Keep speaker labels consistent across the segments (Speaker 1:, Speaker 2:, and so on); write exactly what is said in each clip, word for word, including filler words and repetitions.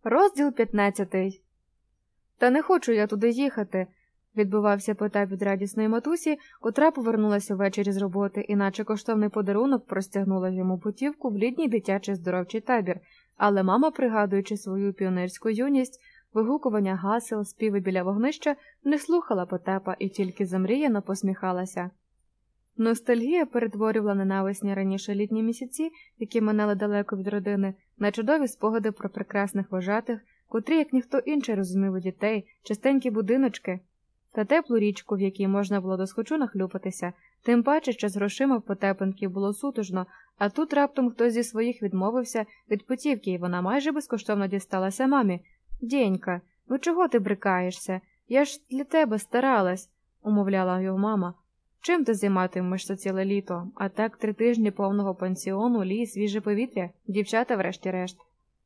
Speaker 1: Розділ п'ятнадцятий. «Та не хочу я туди їхати», – відбивався Потап від радісної матусі, котра повернулася ввечері з роботи, і наче коштовний подарунок простягнула йому путівку в літній дитячий здоровчий табір. Але мама, пригадуючи свою піонерську юність, вигукування гасел, співи біля вогнища, не слухала Потапа і тільки замріяно посміхалася. Ностальгія перетворювала ненависні раніше літні місяці, які минали далеко від родини, на чудові спогади про прекрасних вожатих, котрі, як ніхто інший, розуміли дітей, чистенькі будиночки та теплу річку, в якій можна було досхочу нахлюпатися, тим паче, що з грошима в Потепенків було сутужно, а тут раптом хтось зі своїх відмовився від путівки, і вона майже безкоштовно дісталася мамі. «Дєнька, ну чого ти брикаєшся? Я ж для тебе старалась», – умовляла його мама. «Чим ти займатимешся ціле літо? А так три тижні повного пансіону, ліс, свіже повітря, дівчата врешті-решт».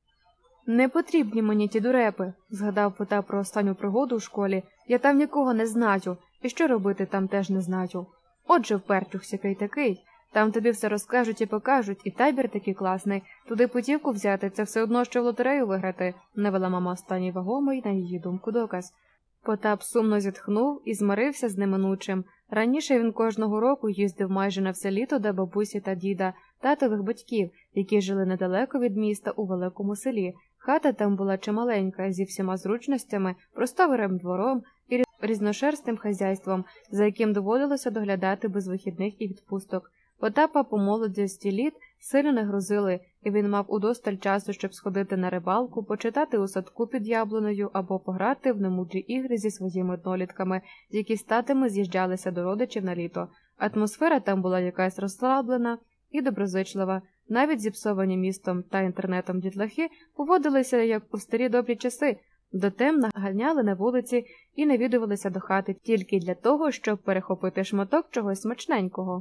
Speaker 1: «Не потрібні мені ті дурепи», – згадав Потап про останню пригоду у школі. «Я там нікого не знаю, і що робити там теж не знаю. Отже, впертюх сякий такий. Там тобі все розкажуть і покажуть, і табір такий класний. Туди путівку взяти – це все одно, що в лотерею виграти», – навела мама останній вагомий, на її думку, доказ. Потап сумно зітхнув і змирився з неминучим. Раніше він кожного року їздив майже на все літо до бабусі та діда, татових батьків, які жили недалеко від міста у великому селі. Хата там була чималенька, зі всіма зручностями, просторим двором і різношерстним хазяйством, за яким доводилося доглядати без вихідних і відпусток. Потапа по молодості літ сильно не грузили, і він мав удосталь часу, щоб сходити на рибалку, почитати у садку під яблунею або пограти в немудрі ігри зі своїми однолітками, які статами з'їжджалися до родичів на літо. Атмосфера там була якась розслаблена і доброзичлива. Навіть зіпсовані містом та інтернетом дітлахи поводилися, як у старі добрі часи, дотемна ганяли на вулиці і навідувалися до хати тільки для того, щоб перехопити шматок чогось смачненького.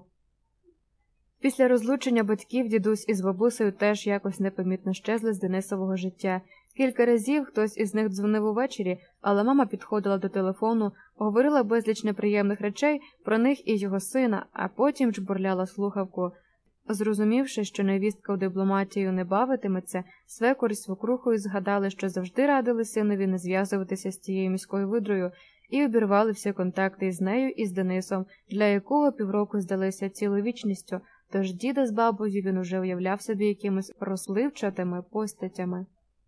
Speaker 1: Після розлучення батьків дідусь із бабусею теж якось непомітно щезли з Денисового життя. Кілька разів хтось із них дзвонив увечері, але мама підходила до телефону, говорила безліч неприємних речей про них і його сина, а потім жбурляла слухавку. Зрозумівши, що невістка у дипломатію не бавитиметься, свекор із свекрухою згадали, що завжди радили синові не зв'язуватися з тією міською видрою, і обірвали всі контакти із нею і з Денисом, для якого півроку здалися цілою вічністю, тож діда з бабою він уже уявляв собі якимись розпливчатими постатями.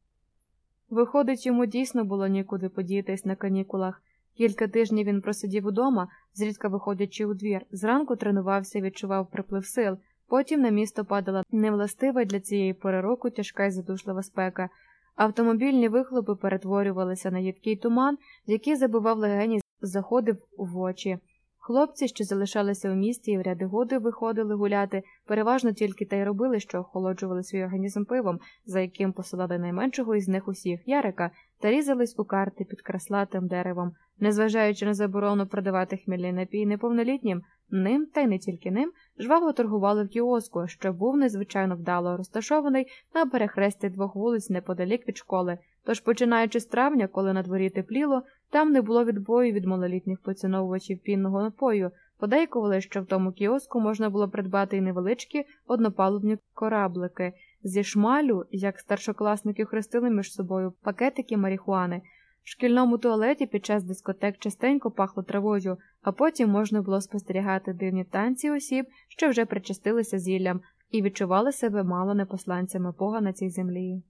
Speaker 1: Виходить, йому дійсно було нікуди подітись на канікулах. Кілька тижнів він просидів удома, зрідка виходячи у двір, зранку тренувався і відчував приплив сил. Потім на місто падала невластива для цієї пори року тяжка й задушлива спека. Автомобільні вихлопи перетворювалися на їдкий туман, який забивав легені, заходив в очі. Хлопці, що залишалися у місті і в ряди годи виходили гуляти, переважно тільки те й робили, що охолоджували свій організм пивом, за яким посилали найменшого із них усіх – Ярика, та різались у карти під краслатим деревом. Незважаючи на заборону продавати хмільний напій неповнолітнім, ним, та й не тільки ним, жваво торгували в кіоску, що був незвичайно вдало розташований на перехресті двох вулиць неподалік від школи. Тож, починаючи з травня, коли на дворі тепліло, там не було відбою від малолітніх поціновувачів пінного напою. Подейкували, що в тому кіоску можна було придбати й невеличкі однопалубні кораблики. Зі шмалю, як старшокласники хрестили між собою пакетики марихуани. В шкільному туалеті під час дискотек частенько пахло травою, а потім можна було спостерігати дивні танці осіб, що вже причастилися зіллям і відчували себе мало не посланцями Бога на цій землі.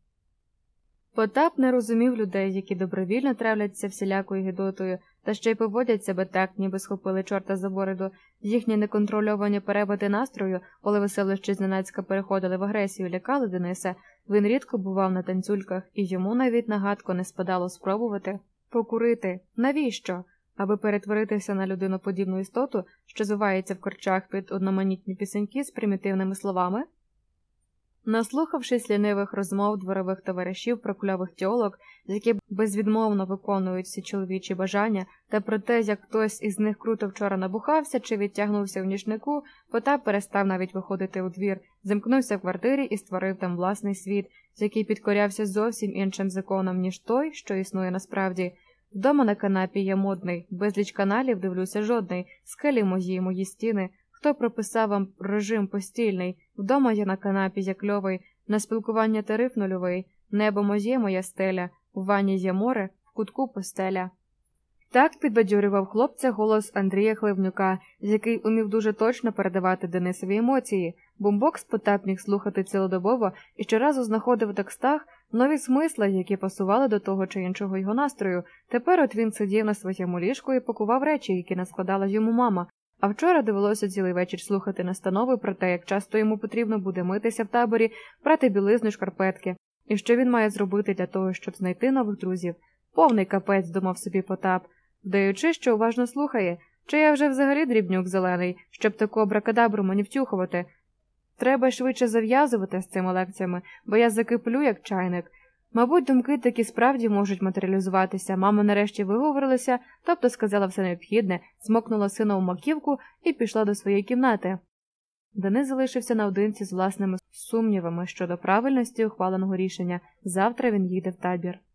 Speaker 1: Потап не розумів людей, які добровільно травляться всілякою гидотою, та ще й поводять себе так, ніби схопили чорта за бороду. Їхні неконтрольовані перепади настрою, коли веселощі зненацька переходили в агресію, лякали Дениса. Він рідко бував на танцюльках, і йому навіть на гадку не спадало спробувати покурити. Навіщо? Аби перетворитися на людиноподібну істоту, що зувається в корчах під одноманітні пісеньки з примітивними словами? Наслухавшись лінивих розмов дворових товаришів про кльових тьолок, які безвідмовно виконують всі чоловічі бажання, та про те, як хтось із них круто вчора набухався чи відтягнувся в ніжнику, Потап перестав навіть виходити у двір, замкнувся в квартирі і створив там власний світ, який підкорявся зовсім іншим законам, ніж той, що існує насправді. Вдома на канапі я модний, безліч каналів дивлюся жодний, скелі мої, мої стіни. Хто прописав вам режим постільний? Вдома я на канапі, я кльовий, на спілкування тариф нульовий. Небо моє, моя стеля, у ванні є море, в кутку постеля. Так підбадьорював хлопця голос Андрія Хливнюка, який умів дуже точно передавати Денисові емоції. Бумбокс Потап міг слухати цілодобово і щоразу знаходив у текстах нові смисли, які пасували до того чи іншого його настрою. Тепер от він сидів на своєму ліжку і пакував речі, які наскладала йому мама. А вчора довелося цілий вечір слухати настанови про те, як часто йому потрібно буде митися в таборі, прати білизну, шкарпетки. І що він має зробити для того, щоб знайти нових друзів. Повний капець, думав собі Потап, вдаючи, що уважно слухає. Чи я вже взагалі дрібнюк зелений, щоб таку абракадабру мені втюхувати? Треба швидше зав'язувати з цими лекціями, бо я закиплю, як чайник. Мабуть, думки таки справді можуть матеріалізуватися. Мама нарешті виговорилася, тобто сказала все необхідне, смокнула сина у маківку і пішла до своєї кімнати. Денис залишився наодинці з власними сумнівами щодо правильності ухваленого рішення. Завтра він їде в табір.